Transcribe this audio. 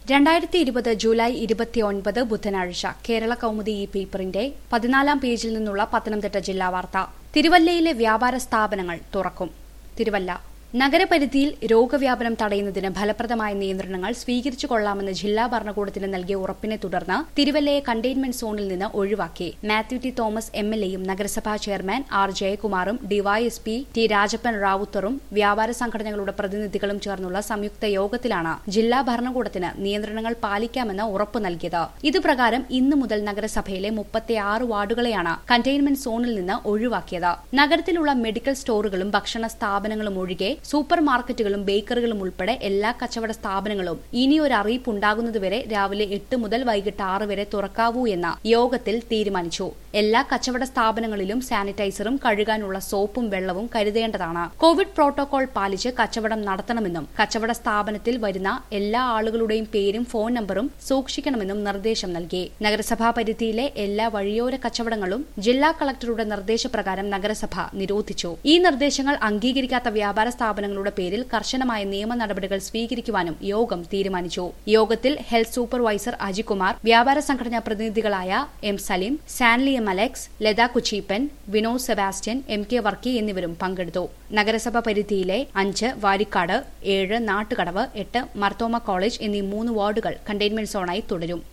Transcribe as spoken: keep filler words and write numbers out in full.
രണ്ടായിരത്തി ഇരുപത് ജൂലൈ ഇരുപത്തിയൊൻപത് ബുധനാഴ്ച കേരള കൗമുദി ഈ പേപ്പറിന്റെ പതിനാലാം പേജിൽ നിന്നുള്ള പത്തനംതിട്ട ജില്ലാ വാർത്ത. തിരുവല്ലയിലെ വ്യാപാര സ്ഥാപനങ്ങൾ തുറക്കും. തിരുവല്ല നഗരപരിധിയിൽ രോഗവ്യാപനം തടയുന്നതിന് ഫലപ്രദമായ നിയന്ത്രണങ്ങൾ സ്വീകരിച്ചു കൊള്ളാമെന്ന് ജില്ലാ ഭരണകൂടത്തിന് നൽകിയ ഉറപ്പിനെ തുടർന്ന് തിരുവല്ലയെ കണ്ടെയ്ൻമെന്റ് സോണിൽ നിന്ന് ഒഴിവാക്കി. Mathew T Thomas M L എയും നഗരസഭാ ചെയർമാൻ ആർ ജയകുമാറും ഡിവൈഎസ്പി ടി രാജപ്പൻ റാവുത്തറും വ്യാപാര സംഘടനകളുടെ പ്രതിനിധികളും ചേർന്നുള്ള സംയുക്ത യോഗത്തിലാണ് ജില്ലാ ഭരണകൂടത്തിന് നിയന്ത്രണങ്ങൾ പാലിക്കാമെന്ന് ഉറപ്പ് നൽകിയത്. ഇതുപ്രകാരം ഇന്നു മുതൽ നഗരസഭയിലെ മുപ്പത്തിയാറ് വാർഡുകളെയാണ് കണ്ടെയ്ൻമെന്റ് സോണിൽ നിന്ന് ഒഴിവാക്കിയത്. നഗരത്തിലുള്ള മെഡിക്കൽ സ്റ്റോറുകളും ഭക്ഷണ സ്ഥാപനങ്ങളും ഒഴികെ സൂപ്പർ മാർക്കറ്റുകളും ബേക്കറികളും ഉൾപ്പെടെ എല്ലാ കച്ചവട സ്ഥാപനങ്ങളും ഇനിയൊരു അറിയിപ്പ് ഉണ്ടാകുന്നതുവരെ രാവിലെ എട്ട് മുതൽ വൈകിട്ട് ആറ് വരെ തുറക്കാവൂ എന്ന യോഗത്തിൽ തീരുമാനിച്ചു. എല്ലാ കച്ചവട സ്ഥാപനങ്ങളിലും സാനിറ്റൈസറും കഴുകാനുള്ള സോപ്പും വെള്ളവും കരുതേണ്ടതാണ്. കോവിഡ് പ്രോട്ടോകോൾ പാലിച്ച് കച്ചവടം നടത്തണമെന്നും കച്ചവട സ്ഥാപനത്തിൽ വരുന്ന എല്ലാ ആളുകളുടെയും പേരും ഫോൺ നമ്പറും സൂക്ഷിക്കണമെന്നും നിർദ്ദേശം നൽകി. നഗരസഭാ പരിധിയിലെ എല്ലാ വഴിയോര കച്ചവടങ്ങളും ജില്ലാ കളക്ടറുടെ നിർദ്ദേശപ്രകാരം നഗരസഭ നിരോധിച്ചു. ഈ നിർദ്ദേശങ്ങൾ അംഗീകരിക്കാത്ത വ്യാപാര സ്ഥാപനങ്ങളുടെ പേരിൽ കർശനമായ നിയമ നടപടികൾ സ്വീകരിക്കുവാനും യോഗം തീരുമാനിച്ചു. യോഗത്തിൽ ഹെൽത്ത് സൂപ്പർവൈസർ അജികുമാർ, വ്യാപാര സംഘടനാ പ്രതിനിധികളായ M Salim, Sanly M Alex, Latha Kuchipan, Vinod Sebastian, M K Varkey എന്നിവരും പങ്കെടുത്തു. നഗരസഭ പരിധിയിലെ അഞ്ച് വാരിക്കാട്, ഏഴ് നാട്ടുകടവ്, എട്ട് മർത്തോമ കോളേജ് എന്നീ മൂന്ന് വാർഡുകൾ കണ്ടെയ്ൻമെന്റ് സോണായി തുടരും.